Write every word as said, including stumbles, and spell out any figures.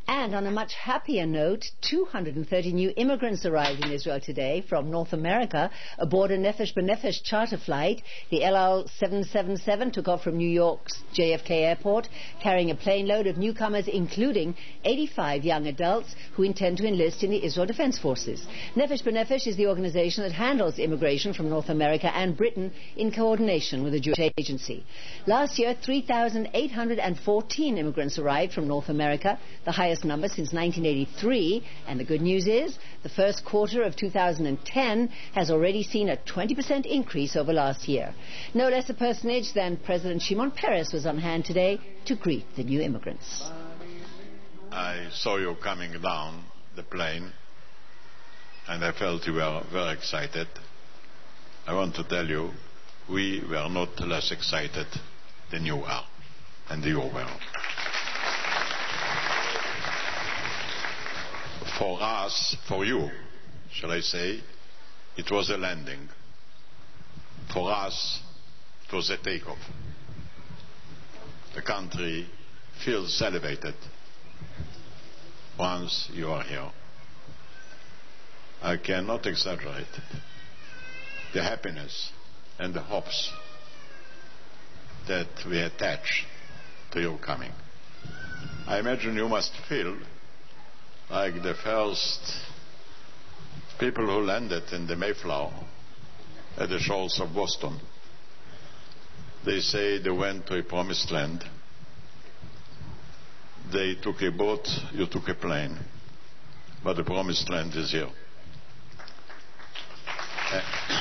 And on a much happier note, two hundred thirty new immigrants arrived in Israel today from North America aboard a Nefesh B'Nefesh charter flight. The El Al seven seven seven took off from New York's J F K Airport, carrying a plane load of newcomers, including eighty-five young adults who intend to enlist in the Israel Defense Forces. Nefesh B'Nefesh is the organization that handles immigration from North America and Britain in coordination with the Jewish Agency. Last year, three thousand eight hundred fourteen immigrants arrived from North America, the highest number since nineteen eighty-three, and the good news is the first quarter of two thousand ten has already seen a twenty percent increase over last year. No less a personage than President Shimon Peres was on hand today to greet the new immigrants. I saw you coming down the plane and I felt you were very excited. I want to tell you, we were not less excited than you are and you were. For us, for you, shall I say, it was a landing. For us, it was a takeoff. The country feels elevated once you are here. I cannot exaggerate the happiness and the hopes that we attach to your coming. I imagine you must feel like the first people who landed in the Mayflower at the shores of Boston. They say they went to a promised land. They took a boat, you took a plane. But the promised land is here.